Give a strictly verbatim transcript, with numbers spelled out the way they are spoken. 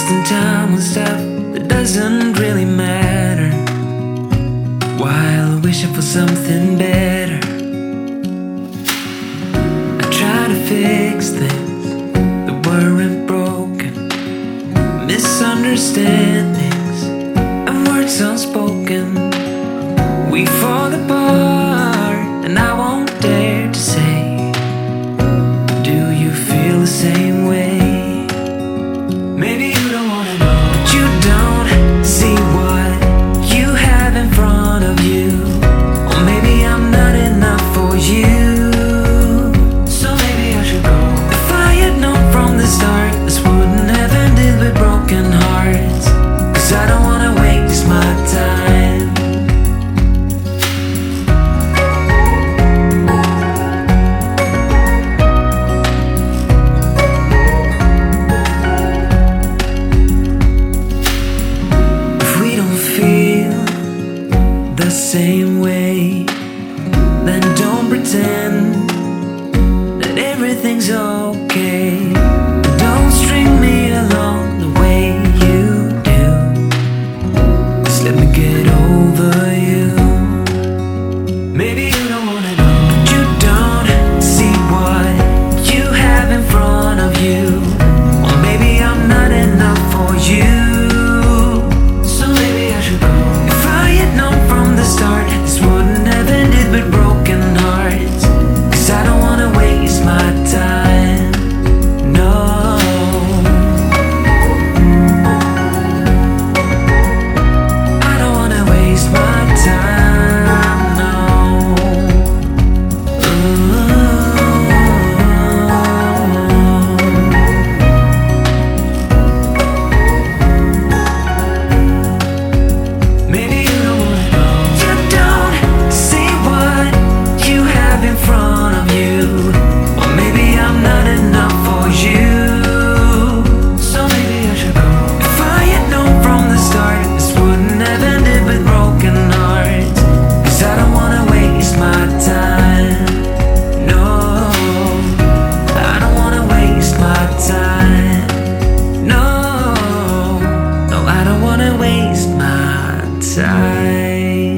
wasting time on stuff that doesn't really matter, while wishing for something better. I try to fix things that weren't broken, misunderstandings and words unspoken. We fall apart and I won't dare to say, do you feel the same way? Maybe you don't wanna know, but you don't see what you have in front of you. Or maybe I'm not enough for you, so maybe I should go. If I had known from the start, this wouldn't have ended with broken hearts. Cause I don't wanna waste my time. The same way, then don't pretend that everything's okay. Don't string me along the way you do. Just let me get over you. Maybe you don't wanna know, but you don't see what you have in front of you. Or maybe I'm not enough for you, so maybe I should go. If I had known from the start, this wouldn't have ended with broken hearts. Cause I don't wanna waste my time, no. I don't wanna waste my time, no. Maybe you don't wanna know, you don't see what you have in front of you. Or maybe I'm not enough for you, so maybe I should go. If I had known from the start, this wouldn't have ended with broken hearts. Cause I don't wanna waste my time, no. I don't wanna waste my time, no. No, I don't wanna waste my time.